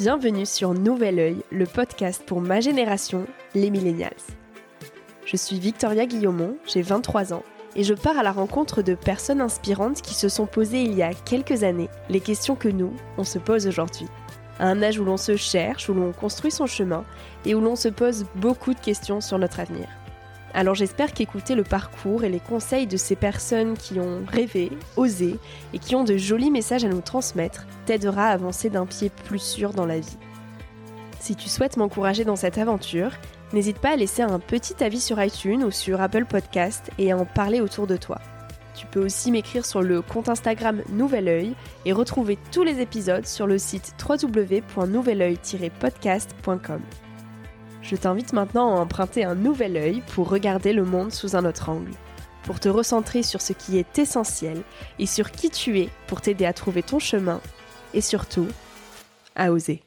Bienvenue sur Nouvel Oeil, le podcast pour ma génération, les millennials. Je suis Victoria Guillaumont, j'ai 23 ans et je pars à la rencontre de personnes inspirantes qui se sont posées il y a quelques années les questions que nous, on se pose aujourd'hui. À un âge où l'on se cherche, où l'on construit son chemin et où l'on se pose beaucoup de questions sur notre avenir. Alors j'espère qu'écouter le parcours et les conseils de ces personnes qui ont rêvé, osé et qui ont de jolis messages à nous transmettre t'aidera à avancer d'un pied plus sûr dans la vie. Si tu souhaites m'encourager dans cette aventure, n'hésite pas à laisser un petit avis sur iTunes ou sur Apple Podcast et à en parler autour de toi. Tu peux aussi m'écrire sur le compte Instagram Nouvel Oeil et retrouver tous les épisodes sur le site www.nouveloeil-podcast.com. Je t'invite maintenant à emprunter un nouvel œil pour regarder le monde sous un autre angle, pour te recentrer sur ce qui est essentiel et sur qui tu es pour t'aider à trouver ton chemin et surtout, à oser.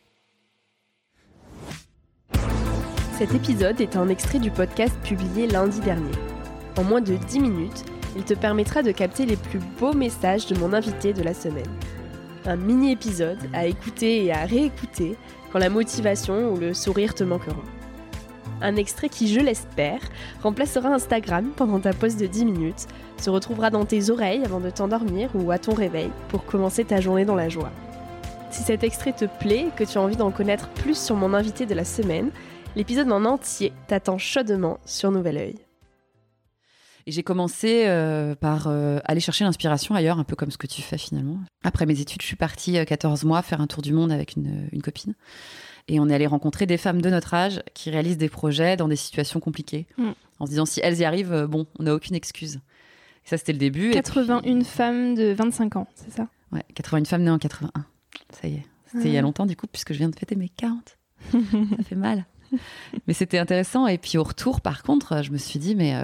Cet épisode est un extrait du podcast publié lundi dernier. En moins de 10 minutes, il te permettra de capter les plus beaux messages de mon invité de la semaine. Un mini-épisode à écouter et à réécouter quand la motivation ou le sourire te manqueront. Un extrait qui, je l'espère, remplacera Instagram pendant ta pause de 10 minutes, se retrouvera dans tes oreilles avant de t'endormir ou à ton réveil pour commencer ta journée dans la joie. Si cet extrait te plaît et que tu as envie d'en connaître plus sur mon invité de la semaine, l'épisode en entier t'attend chaudement sur Nouvel Oeil. Et j'ai commencé par aller chercher l'inspiration ailleurs, un peu comme ce que tu fais finalement. Après mes études, je suis partie 14 mois faire un tour du monde avec une copine. Et on est allé rencontrer des femmes de notre âge qui réalisent des projets dans des situations compliquées. En se disant, si elles y arrivent, bon, on n'a aucune excuse. Et ça, c'était le début. 81 femmes de 25 ans, c'est ça ? Ouais, 81 femmes nées en 81. Ça y est. C'était il y a longtemps, du coup, puisque je viens de fêter mes 40. Ça fait mal. Mais c'était intéressant. Et puis au retour, par contre, je me suis dit, mais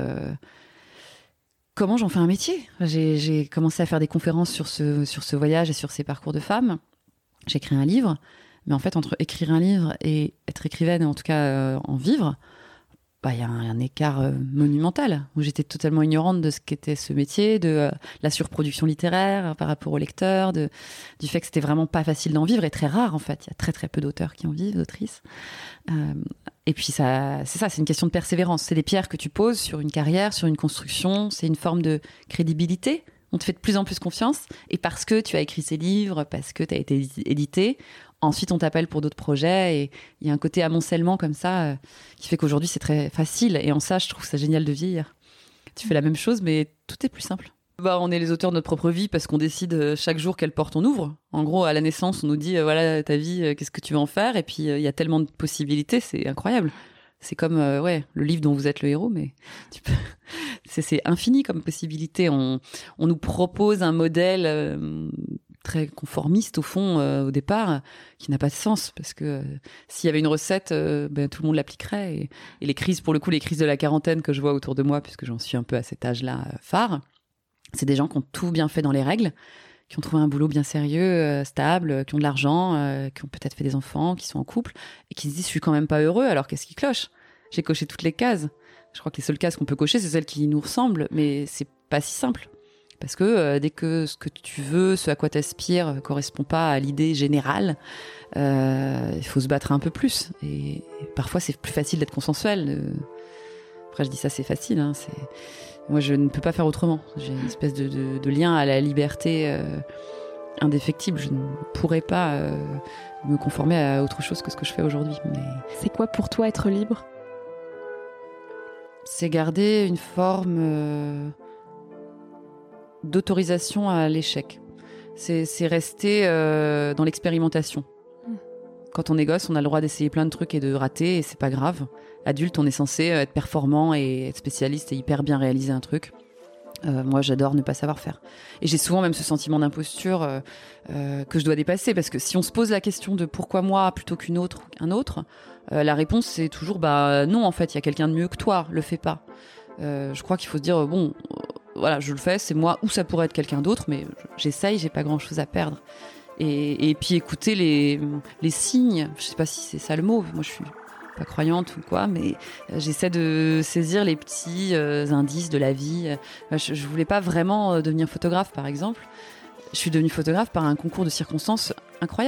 comment j'en fais un métier ? J'ai commencé à faire des conférences sur ce voyage et sur ces parcours de femmes. J'ai écrit un livre. Mais en fait, entre écrire un livre et être écrivaine, en tout cas en vivre, il y a un écart monumental, où j'étais totalement ignorante de ce qu'était ce métier, de la surproduction littéraire par rapport aux lecteurs, du fait que c'était vraiment pas facile d'en vivre, et très rare en fait. Il y a très très peu d'auteurs qui en vivent, d'autrices. Et puis c'est une question de persévérance. C'est des pierres que tu poses sur une carrière, sur une construction, c'est une forme de crédibilité. On te fait de plus en plus confiance, et parce que tu as écrit ces livres, parce que tu as été édité, ensuite on t'appelle pour d'autres projets, et il y a un côté amoncellement comme ça qui fait qu'aujourd'hui c'est très facile, et en ça je trouve ça génial de vieillir. Tu fais la même chose, mais tout est plus simple. On est les auteurs de notre propre vie parce qu'on décide chaque jour quelle porte on ouvre. En gros, à la naissance, on nous dit voilà ta vie, qu'est-ce que tu veux en faire, et puis il y a tellement de possibilités, c'est incroyable. C'est comme le livre dont vous êtes le héros, mais c'est infini comme possibilité. On nous propose un modèle très conformiste au fond au départ, qui n'a pas de sens, parce que s'il y avait une recette, tout le monde l'appliquerait. Et les crises, pour le coup, les crises de la quarantaine que je vois autour de moi, puisque j'en suis un peu à cet âge-là phare, c'est des gens qui ont tout bien fait dans les règles, qui ont trouvé un boulot bien sérieux, stable, qui ont de l'argent, qui ont peut-être fait des enfants, qui sont en couple, et qui se disent « je suis quand même pas heureux, alors qu'est-ce qui cloche ?» J'ai coché toutes les cases. Je crois que les seules cases qu'on peut cocher, c'est celles qui nous ressemblent, mais c'est pas si simple. Parce que dès que ce que tu veux, ce à quoi t'aspires, correspond pas à l'idée générale, il faut se battre un peu plus. Et parfois, c'est plus facile d'être consensuel. Après, je dis ça, c'est facile, hein, moi, je ne peux pas faire autrement. J'ai une espèce de lien à la liberté indéfectible. Je ne pourrais pas me conformer à autre chose que ce que je fais aujourd'hui. Mais c'est quoi pour toi être libre ? C'est garder une forme d'autorisation à l'échec. C'est rester dans l'expérimentation. Quand on est gosse, on a le droit d'essayer plein de trucs et de rater, et c'est pas grave. Adulte, on est censé être performant et être spécialiste et hyper bien réaliser un truc. Moi, j'adore ne pas savoir faire. Et j'ai souvent même ce sentiment d'imposture que je dois dépasser, parce que si on se pose la question de pourquoi moi plutôt qu'une autre ou qu'un autre, la réponse c'est toujours non, en fait, il y a quelqu'un de mieux que toi, le fais pas. Je crois qu'il faut se dire voilà, je le fais, c'est moi, ou ça pourrait être quelqu'un d'autre, mais j'essaye, j'ai pas grand chose à perdre. Et puis écouter les signes, je sais pas si c'est ça le mot, moi je suis pas croyante ou quoi, mais j'essaie de saisir les petits indices de la vie. Je voulais pas vraiment devenir photographe, par exemple. Je suis devenue photographe par un concours de circonstances incroyable.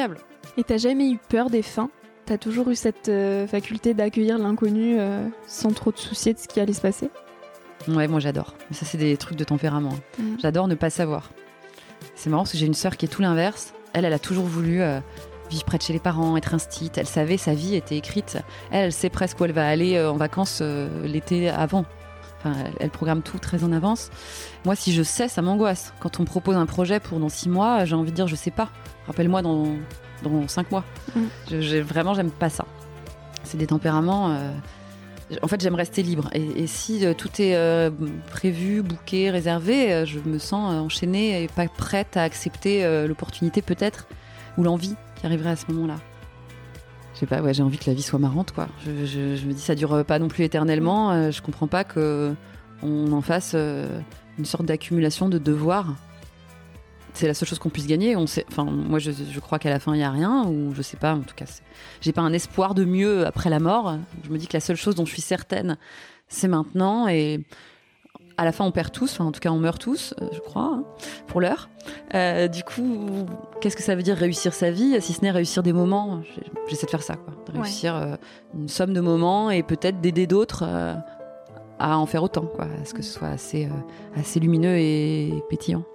Et t'as jamais eu peur des fins? T'as toujours eu cette faculté d'accueillir l'inconnu sans trop te soucier de ce qui allait se passer? Ouais, moi j'adore. Mais ça, c'est des trucs de tempérament. J'adore ne pas savoir. C'est marrant parce que j'ai une sœur qui est tout l'inverse. Elle a toujours voulu vivre près de chez les parents, être instite. Elle savait, sa vie était écrite. Elle sait presque où elle va aller en vacances l'été avant. Enfin, elle programme tout très en avance. Moi, si je sais, ça m'angoisse. Quand on me propose un projet pour dans 6 mois, j'ai envie de dire je sais pas. Rappelle-moi dans 5 mois. Vraiment, j'aime pas ça. C'est des tempéraments... En fait, j'aime rester libre. Et si tout est prévu, booké, réservé, je me sens enchaînée et pas prête à accepter l'opportunité peut-être ou l'envie qui arriverait à ce moment-là. Je sais pas, ouais, j'ai envie que la vie soit marrante, quoi. Je me dis, ça dure pas non plus éternellement. Je comprends pas qu'on en fasse une sorte d'accumulation de devoirs. C'est la seule chose qu'on puisse gagner. Enfin, moi, je crois qu'à la fin, il n'y a rien, ou je sais pas, en tout cas, j'ai pas un espoir de mieux après la mort. Je me dis que la seule chose dont je suis certaine, c'est maintenant, et à la fin, on perd tous, enfin, en tout cas, on meurt tous, je crois, hein, pour l'heure. Du coup, qu'est-ce que ça veut dire réussir sa vie, si ce n'est réussir des moments? J'essaie de faire ça, quoi, de réussir une somme de moments, et peut-être d'aider d'autres à en faire autant, quoi, à ce que ce soit assez lumineux et pétillant.